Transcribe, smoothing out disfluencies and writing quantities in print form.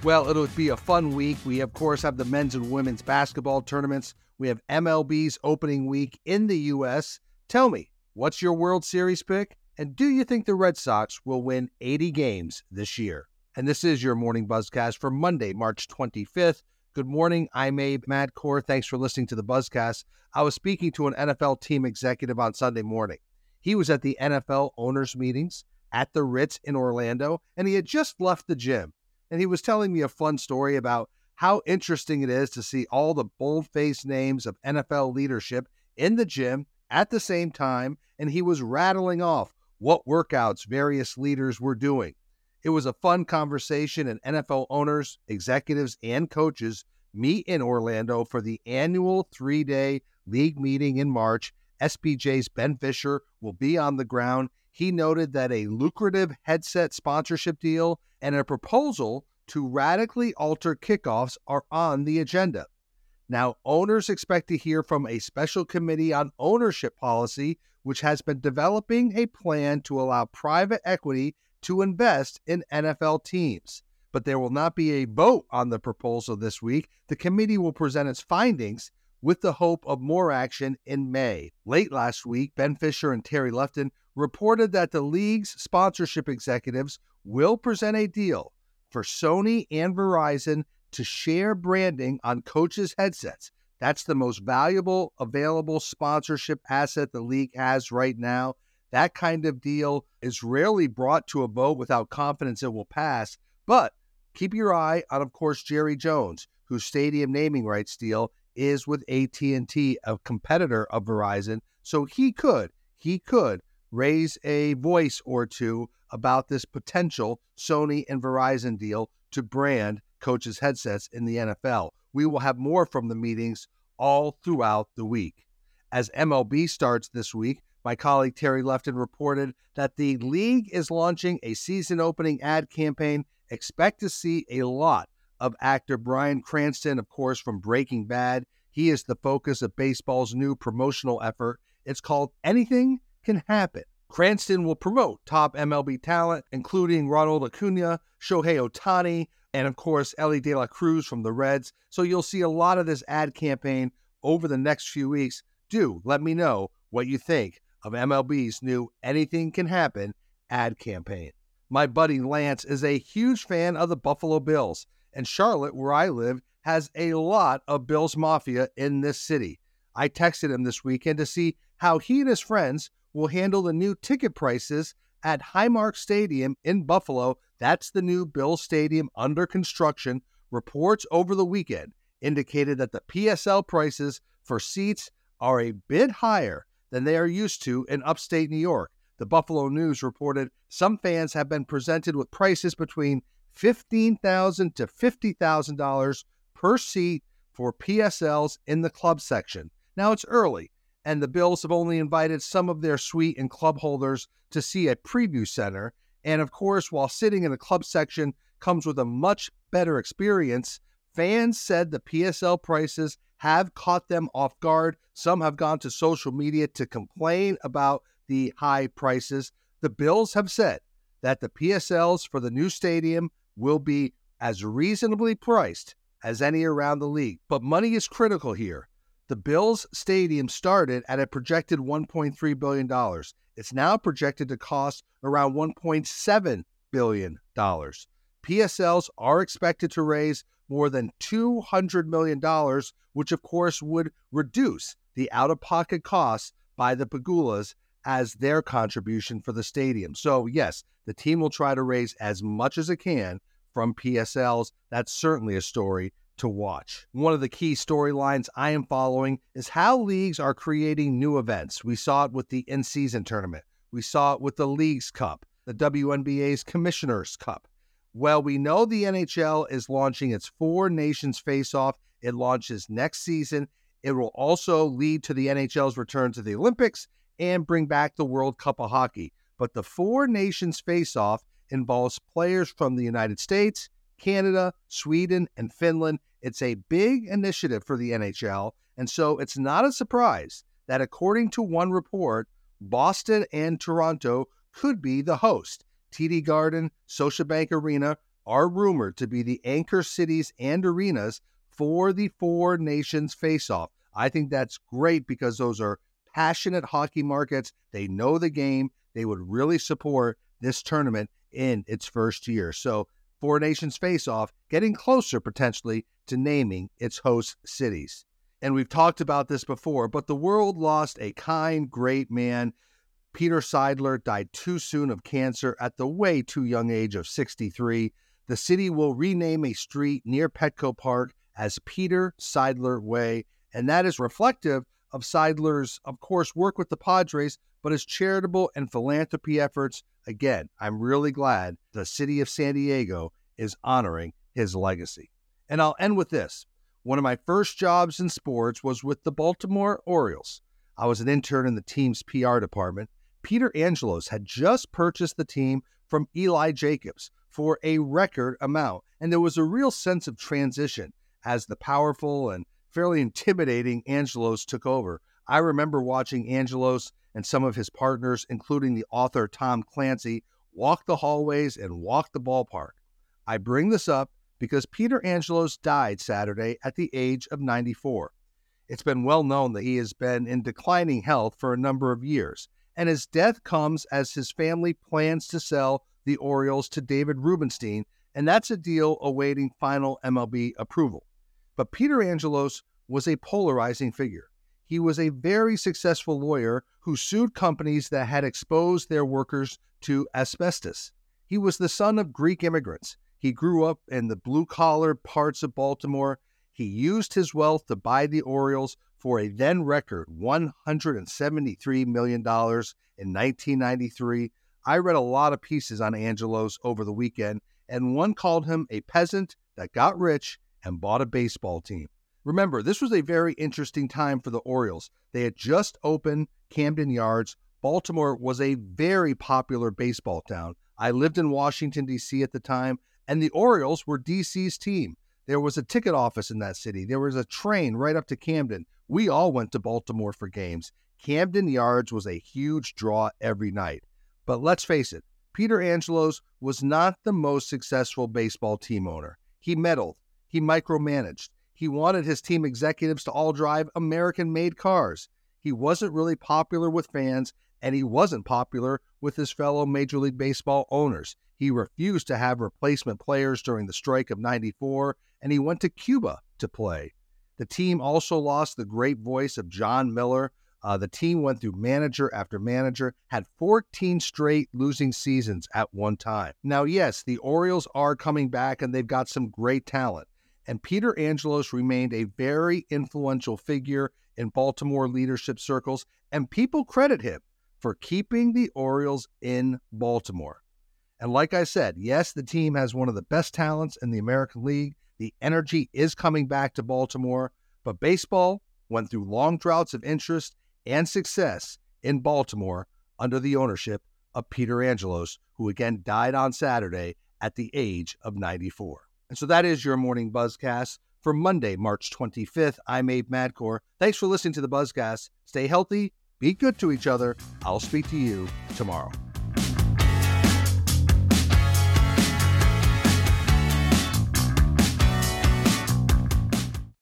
Well, it'll be a fun week. We, of course, have the men's and women's basketball tournaments. We have MLB's opening week in the U.S. Tell me, what's your World Series pick? And do you think the Red Sox will win 80 games this year? And this is your Morning Buzzcast for Monday, March 25th. Good morning. I'm Abe Madkour. Thanks for listening to the Buzzcast. I was speaking to an NFL team executive on Sunday morning. He was at the NFL owners' meetings at the Ritz in Orlando, and he had just left the gym. And he was telling me a fun story about how interesting it is to see all the bold-faced names of NFL leadership in the gym at the same time, and he was rattling off what workouts various leaders were doing. It was a fun conversation, and NFL owners, executives, and coaches meet in Orlando for the annual 3-day league meeting in March. SBJ's Ben Fisher will be on the ground. He noted that a lucrative headset sponsorship deal and a proposal to radically alter kickoffs are on the agenda. Now, owners expect to hear from a special committee on ownership policy, which has been developing a plan to allow private equity to invest in NFL teams. But there will not be a vote on the proposal this week. The committee will present its findings with the hope of more action in May. Late last week, Ben Fisher and Terry Lefton reported that the league's sponsorship executives will present a deal for Sony and Verizon to share branding on coaches' headsets. That's the most valuable available sponsorship asset the league has right now. That kind of deal is rarely brought to a vote without confidence it will pass. But keep your eye on, of course, Jerry Jones, whose stadium naming rights deal is with AT&T, a competitor of Verizon. So he could raise a voice or two about this potential Sony and Verizon deal to brand coaches' headsets in the NFL. We will have more from the meetings all throughout the week. As MLB starts this week, my colleague Terry Lefton reported that the league is launching a season-opening ad campaign. Expect to see a lot of actor Bryan Cranston, of course, from Breaking Bad. He is the focus of baseball's new promotional effort. It's called Anything Can Happen. Cranston will promote top MLB talent, including Ronald Acuna, Shohei Ohtani, and of course, Ellie De La Cruz from the Reds. So you'll see a lot of this ad campaign over the next few weeks. Do let me know what you think of MLB's new Anything Can Happen ad campaign. My buddy Lance is a huge fan of the Buffalo Bills, and Charlotte, where I live, has a lot of Bills Mafia in this city. I texted him this weekend to see how he and his friends will handle the new ticket prices at Highmark Stadium in Buffalo. That's the new Bills Stadium under construction. Reports over the weekend indicated that the PSL prices for seats are a bit higher than they are used to in upstate New York. The Buffalo News reported some fans have been presented with prices between $15,000 to $50,000 per seat for PSLs in the club section. Now it's early, and the Bills have only invited some of their suite and club holders to see a preview center. And of course, while sitting in the club section comes with a much better experience, fans said the PSL prices have caught them off guard. Some have gone to social media to complain about the high prices. The Bills have said that the PSLs for the new stadium will be as reasonably priced as any around the league. But money is critical here. The Bills Stadium started at a projected $1.3 billion. It's now projected to cost around $1.7 billion. PSLs are expected to raise more than $200 million, which of course would reduce the out-of-pocket costs by the Pegulas as their contribution for the stadium. So yes, the team will try to raise as much as it can from PSLs. That's certainly a story to watch. One of the key storylines I am following is how leagues are creating new events. We saw it with the in-season tournament. We saw it with the Leagues Cup, the WNBA's Commissioners Cup. Well, we know the NHL is launching its Four Nations Face-Off. It launches next season. It will also lead to the NHL's return to the Olympics and bring back the World Cup of Hockey. But the Four Nations Face-Off involves players from the United States, Canada, Sweden, and Finland. It's a big initiative for the NHL, and so it's not a surprise that, according to one report, Boston and Toronto could be the host. TD Garden, Scotiabank Arena, are rumored to be the anchor cities and arenas for the Four Nations face-off. I think that's great because those are passionate hockey markets. They know the game. They would really support this tournament in its first year. So Four Nations face-off getting closer potentially to naming its host cities. And we've talked about this before, but the world lost a kind, great man. Peter Seidler died too soon of cancer at the way too young age of 63. The city will rename a street near Petco Park as Peter Seidler Way, and that is reflective of Seidler's, of course, work with the Padres, but his charitable and philanthropy efforts. Again, I'm really glad the city of San Diego is honoring his legacy. And I'll end with this. One of my first jobs in sports was with the Baltimore Orioles. I was an intern in the team's PR department. Peter Angelos had just purchased the team from Eli Jacobs for a record amount, and there was a real sense of transition as the powerful and fairly intimidating Angelos took over. I remember watching Angelos and some of his partners, including the author Tom Clancy, walk the hallways and walk the ballpark. I bring this up because Peter Angelos died Saturday at the age of 94. It's been well known that he has been in declining health for a number of years, and his death comes as his family plans to sell the Orioles to David Rubenstein, and that's a deal awaiting final MLB approval. But Peter Angelos was a polarizing figure. He was a very successful lawyer who sued companies that had exposed their workers to asbestos. He was the son of Greek immigrants. He grew up in the blue-collar parts of Baltimore. He used his wealth to buy the Orioles for a then-record $173 million in 1993. I read a lot of pieces on Angelos over the weekend, and one called him a peasant that got rich and bought a baseball team. Remember, this was a very interesting time for the Orioles. They had just opened Camden Yards. Baltimore was a very popular baseball town. I lived in Washington, D.C. at the time, and the Orioles were D.C.'s team. There was a ticket office in that city. There was a train right up to Camden. We all went to Baltimore for games. Camden Yards was a huge draw every night. But let's face it, Peter Angelos was not the most successful baseball team owner. He meddled. He micromanaged. He wanted his team executives to all drive American-made cars. He wasn't really popular with fans, and he wasn't popular with his fellow Major League Baseball owners. He refused to have replacement players during the strike of '94, and he went to Cuba to play. The team also lost the great voice of John Miller. The team went through manager after manager, had 14 straight losing seasons at one time. Now, yes, the Orioles are coming back, and they've got some great talent. And Peter Angelos remained a very influential figure in Baltimore leadership circles, and people credit him for keeping the Orioles in Baltimore. And like I said, yes, the team has one of the best talents in the American League. The energy is coming back to Baltimore, but baseball went through long droughts of interest and success in Baltimore under the ownership of Peter Angelos, who again died on Saturday at the age of 94. And so that is your Morning Buzzcast for Monday, March 25th. I'm Abe Madkour. Thanks for listening to the Buzzcast. Stay healthy, be good to each other. I'll speak to you tomorrow.